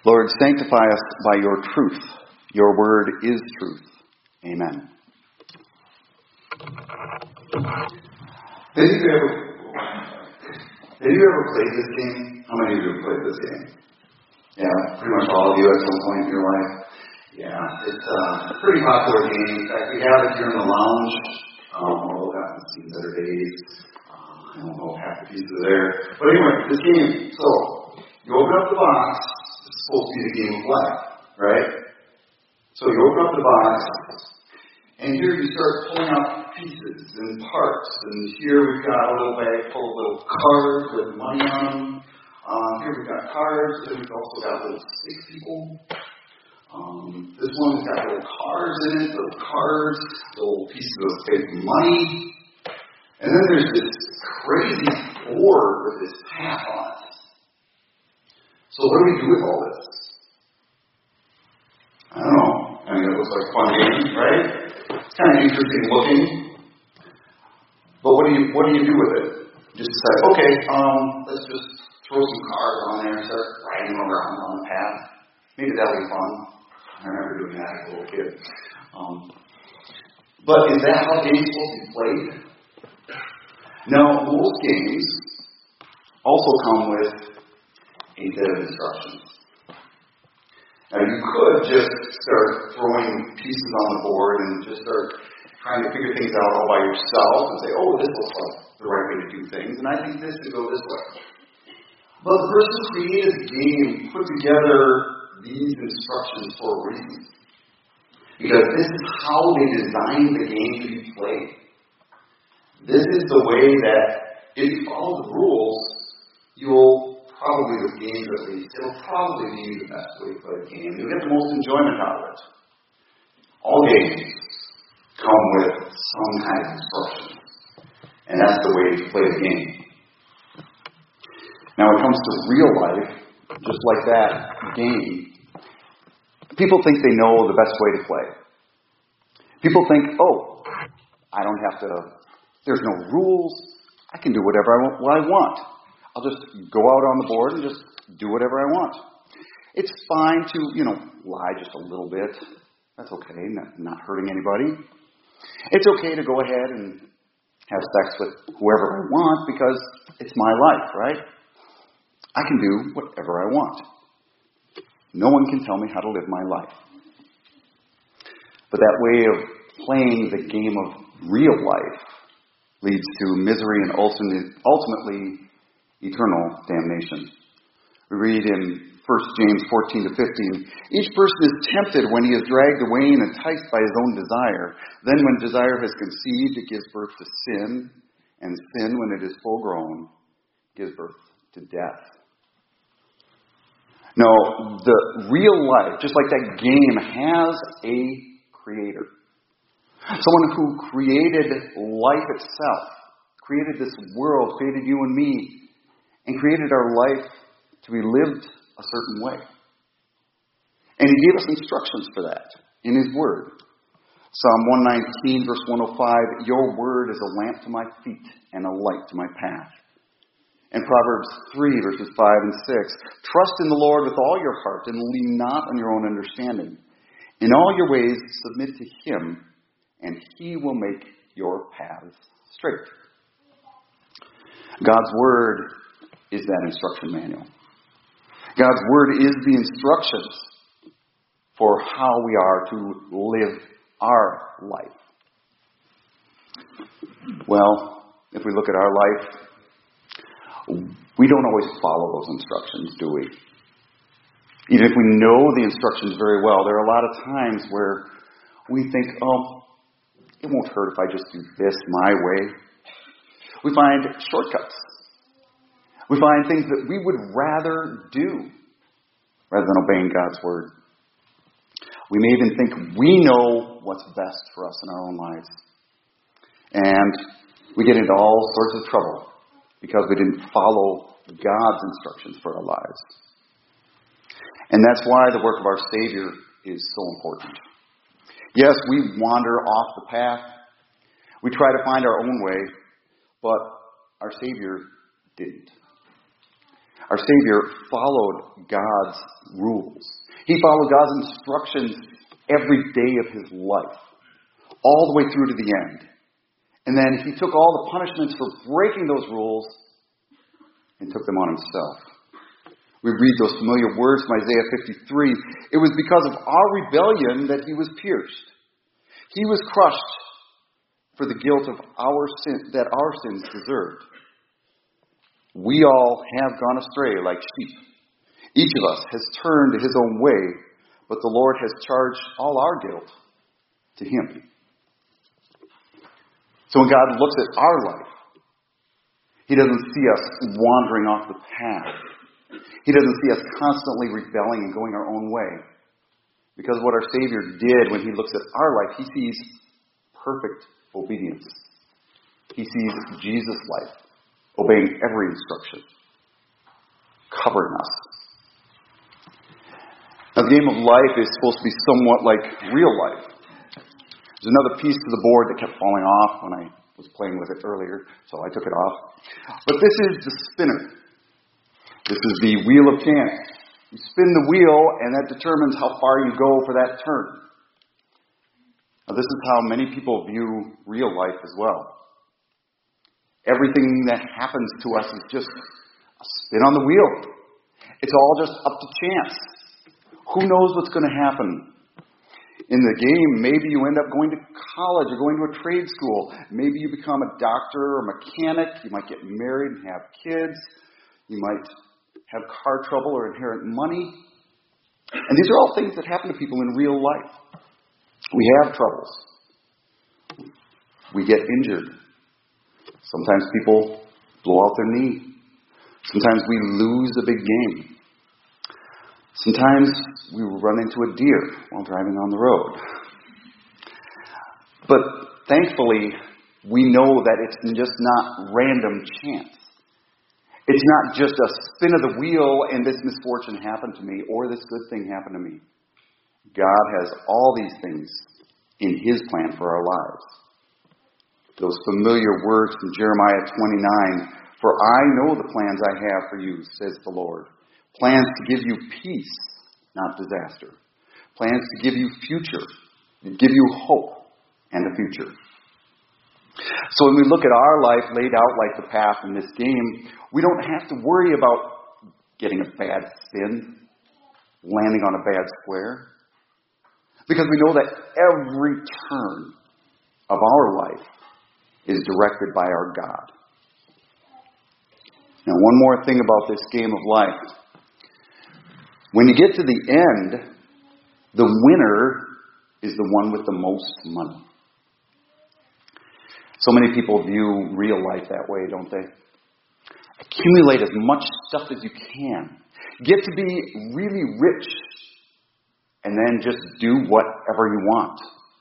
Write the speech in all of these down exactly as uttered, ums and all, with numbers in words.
Lord, sanctify us by your truth. Your word is truth. Amen. Did you ever, did you ever play this game? How many of you have played this game? Yeah, pretty much all of you at some point in your life. Yeah, it's uh, a pretty popular game. In fact, we have it here in the lounge. Um, although I haven't seen better days. Um, I don't know half the pieces are there. But anyway, this game. So, you open up the box. It's supposed to be the game of life, right? So you open up the box, and here you start pulling out pieces and parts. And here we've got a little bag full of little cards with money on them. Um, here we've got cards, and we've also got little stick people. Um, this one's got little cards in it, little cards, little pieces of fake money. And then there's this crazy board with this path on it. So what do we do with all this? I don't know. I mean, it looks like fun games, right? It's kind of interesting looking. But what do you what do you do with it? Just say, okay, um, let's just throw some cards on there and start riding around on the path. Maybe that'll be fun. I remember doing that as a little kid. Um, but is that how games supposed to be played? Now, most games also come with a set of instructions. Now, you could just start throwing pieces on the board and just start trying to figure things out all by yourself and say, oh, this looks like the right way to do things, and I think this should go this way. But the person who created the game put together these instructions for a reason. Because this is how they designed the game to be played. This is the way that, if you follow the rules, you'll probably, with games at least, it'll probably be the best way to play the game. You'll get the most enjoyment out of it. All games come with some kind of instruction. And that's the way to play the game. Now, when it comes to real life, just like that game, people think they know the best way to play. People think, oh, I don't have to, there's no rules. I can do whatever I want. What I want. I'll just go out on the board and just do whatever I want. It's fine to, you know, lie just a little bit. That's okay, not, not hurting anybody. It's okay to go ahead and have sex with whoever I want because it's my life, right? I can do whatever I want. No one can tell me how to live my life. But that way of playing the game of real life leads to misery and ultimately eternal damnation. We read in First James fourteen to fifteen, each person is tempted when he is dragged away and enticed by his own desire. Then when desire has conceived, it gives birth to sin, and sin, when it is full grown, gives birth to death. No, the real life, just like that game, has a creator. Someone who created life itself, created this world, created you and me, and created our life to be lived a certain way. And he gave us instructions for that in his word. Psalm one nineteen, verse one oh five, your word is a lamp to my feet and a light to my path. And Proverbs three, verses five and six, trust in the Lord with all your heart and lean not on your own understanding. In all your ways submit to him, and he will make your paths straight. God's word is that instruction manual. God's word is the instructions for how we are to live our life. Well, if we look at our life, we don't always follow those instructions, do we? Even if we know the instructions very well, there are a lot of times where we think, oh, it won't hurt if I just do this my way. We find shortcuts. We find things that we would rather do rather than obeying God's word. We may even think we know what's best for us in our own lives. And we get into all sorts of trouble because we didn't follow God's instructions for our lives. And that's why the work of our Savior is so important. Yes, we wander off the path. We try to find our own way, but our Savior didn't. Our Savior followed God's rules. He followed God's instructions every day of his life, all the way through to the end. And then he took all the punishments for breaking those rules and took them on himself. We read those familiar words from Isaiah fifty-three. It was because of our rebellion that he was pierced. He was crushed for the guilt of our sin that our sins deserved. We all have gone astray like sheep. Each of us has turned his own way, but the Lord has charged all our guilt to him. So when God looks at our life, he doesn't see us wandering off the path. He doesn't see us constantly rebelling and going our own way. Because what our Savior did when he looks at our life, he sees perfect obedience. He sees Jesus' life, obeying every instruction, covering us. Now, the game of life is supposed to be somewhat like real life. There's another piece to the board that kept falling off when I was playing with it earlier, so I took it off. But this is the spinner. This is the wheel of chance. You spin the wheel, and that determines how far you go for that turn. Now, this is how many people view real life as well. Everything that happens to us is just a spin on the wheel. It's all just up to chance. Who knows what's going to happen? In the game, maybe you end up going to college or going to a trade school. Maybe you become a doctor or mechanic. You might get married and have kids. You might have car trouble or inherit money. And these are all things that happen to people in real life. We have troubles. We get injured. Sometimes people blow out their knee. Sometimes we lose a big game. Sometimes we run into a deer while driving on the road. But thankfully, we know that it's just not random chance. It's not just a spin of the wheel and this misfortune happened to me or this good thing happened to me. God has all these things in his plan for our lives. Those familiar words from Jeremiah twenty-nine, "For I know the plans I have for you, says the Lord. Plans to give you peace, not disaster. Plans to give you future, give you hope and a future." So when we look at our life laid out like the path in this game, we don't have to worry about getting a bad spin, landing on a bad square. Because we know that every turn of our life is directed by our God. Now, one more thing about this game of life. When you get to the end, the winner is the one with the most money. So many people view real life that way, don't they? Accumulate as much stuff as you can. Get to be really rich. And then just do whatever you want.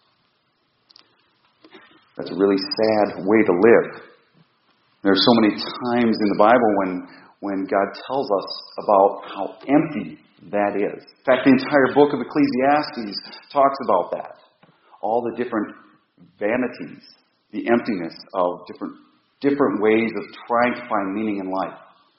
That's a really sad way to live. There are so many times in the Bible when, when God tells us about how empty that is. In fact, the entire book of Ecclesiastes talks about that. All the different vanities, the emptiness of different, different ways of trying to find meaning in life.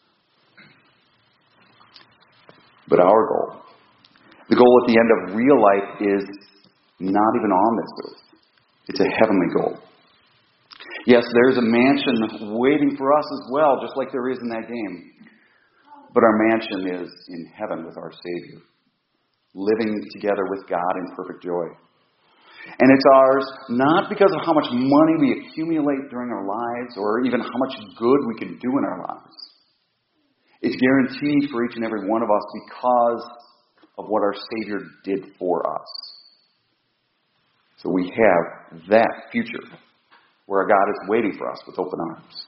But our goal, the goal at the end of real life is not even on this earth. It's a heavenly goal. Yes, there's a mansion waiting for us as well, just like there is in that game. But our mansion is in heaven with our Savior, living together with God in perfect joy. And it's ours not because of how much money we accumulate during our lives or even how much good we can do in our lives. It's guaranteed for each and every one of us because of what our Savior did for us. So we have that future where God is waiting for us with open arms.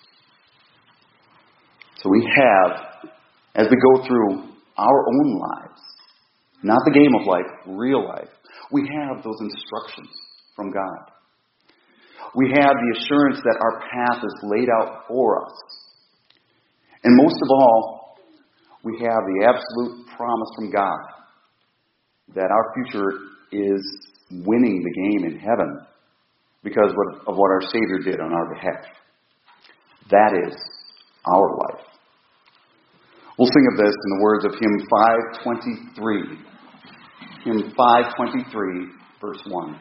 So we have, as we go through our own lives, not the game of life, real life, we have those instructions from God. We have the assurance that our path is laid out for us. And most of all, we have the absolute promise from God that our future is winning the game in heaven because of what our Savior did on our behalf. That is our life. We'll sing of this in the words of hymn five twenty-three. Hymn five twenty-three, verse one.